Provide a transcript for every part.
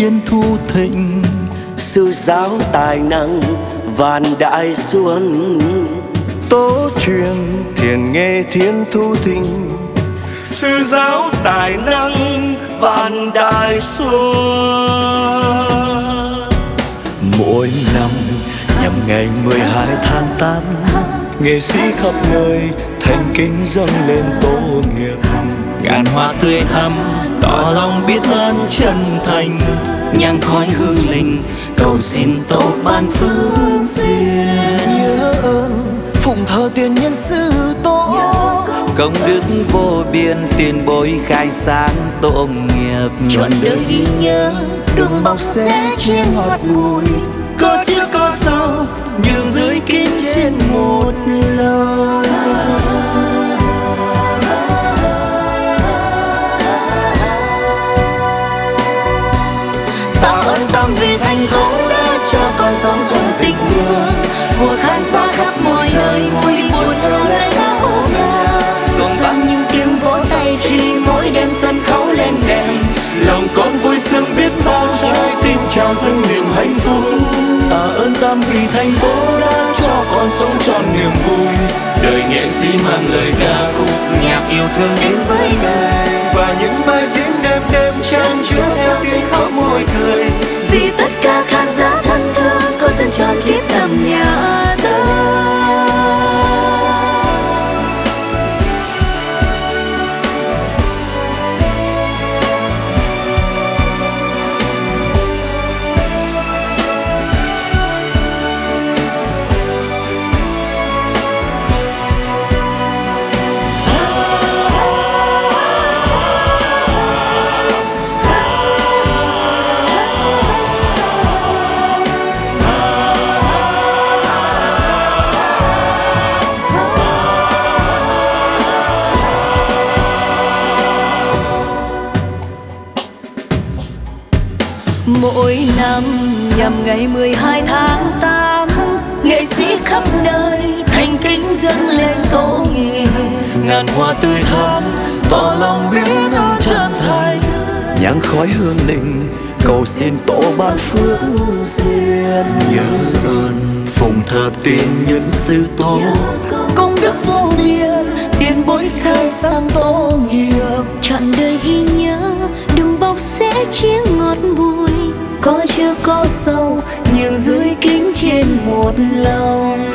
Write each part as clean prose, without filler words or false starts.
thiên thu thịnh. Sư giáo tài năng vạn đại xuân, tố truyền thiền nghe thiên thu thịnh. sư giáo tài năng vạn đại xuân. Mỗi năm nhằm ngày 12 tháng 8, nghệ sĩ khắp nơi thành kính dâng lên tổ nghiệp. Ngàn hoa tươi thắm tỏ lòng biết ơn chân thành, nhang khói hương linh cầu xin tổ ban phước duyên. nhớ ơn phụng thờ tiền nhân sư tổ, Công đức vô biên tiền bối khai sáng tổ nghiệp. trọn đời ghi nhớ đùm bọc sẽ chia ngọt bùi, Có trước có sau nhưng dưới kín trên một lời. tạ ơn tam vị thành tổ đã cho con sống trong tình thương, của khán giả khắp mọi nơi vui buồn theo lời ca khúc nhà. Dòng vang những tiếng vỗ tay khi mỗi đêm sân khấu lên đèn, lòng con vui sướng biết bao, trái tim trao dâng niềm hạnh phúc. Tạ ơn tam vị thành phố đã cho con sống trọn niềm vui, đời nghệ sĩ mang lời ca khúc Nhạc yêu thương đến với đời, và những vai diễn đêm đêm chan chứa theo tiếng khóc môi cười. vì tất cả khán giả thân thương con dân tròn kiếp tầm nhà tơ. Mỗi năm nhằm ngày 12 tháng 8, nghệ sĩ khắp nơi thành kính dâng lên tổ nghiệp. ngàn hoa tươi thắm tỏ lòng biết ơn chân thành, nhang khói hương linh cầu xin tổ ban phước duyên. Nhớ ơn phụng thờ tiền nhân sư tổ, Công đức vô biên tiền bối khai sáng tổ nghiệp. Trọn đời ghi nhớ đùm bọc sẽ chia ngọt bùi, có chưa có sâu nhưng dưới kính trên một lòng.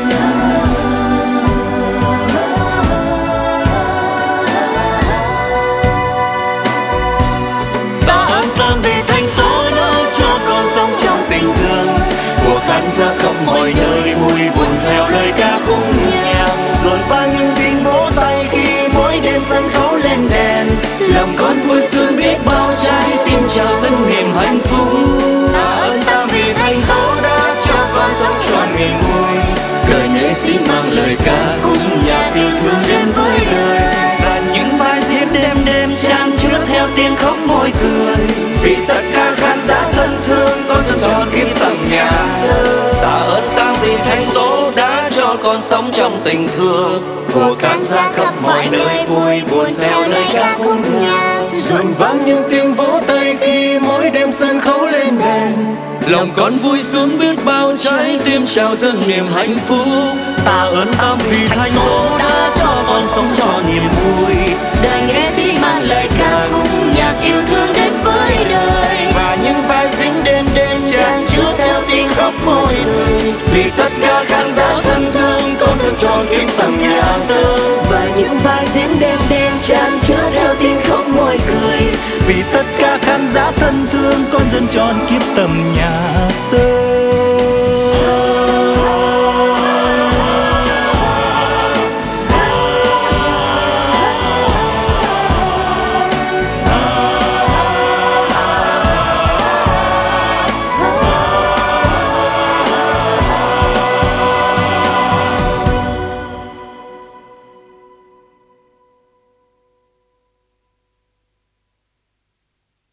tạ ơn tam vị thành tổ đã cho con sống trong tình thương, của khán giả khắp mọi nơi vui buồn theo lời ca khúc nhạc. rồi vang những tiếng vỗ tay khi mỗi đêm sân khấu lên đèn. Lòng con vui sướng biết bao, trái tim trào dâng niềm hạnh phúc. Tạ ơn tam vị thành tổ đã cho con sống trọn niềm vui, Đời nghệ sĩ mang lời ca khúc nhạc yêu thương đến với đời. Và những vai diễn đêm đêm chan chứa theo tiếng khóc môi cười, vì tất cả khán giả thân thương con dân tròn kiếp tầm nhà thơ. Tạ ơn tam vị thánh tố đã cho con sống trong tình thương, Của khán giả khắp mọi nơi vui buồn theo lời ca khúc nhạc. rộn vang những tiếng vỗ tay khi mỗi đêm sân khấu lên đèn. Lòng con vui sướng biết bao, trái tim trào dâng niềm hạnh phúc. Tạ ơn tam vị thành tổ đã cho con sống trọn niềm vui, Đời nghệ sĩ mang lời ca khúc nhạc yêu thương đến với đời, và những vai diễn đêm đêm chan chứa theo tiếng khóc môi cười, vì tất cả khán giả thân thương con dân tròn kiếp tầm nhà tơ. và những vai diễn đêm đêm chan chứa theo tiếng khóc môi cười, Vì tất cả khán giả thân thương con dân tròn kiếp tầm nhà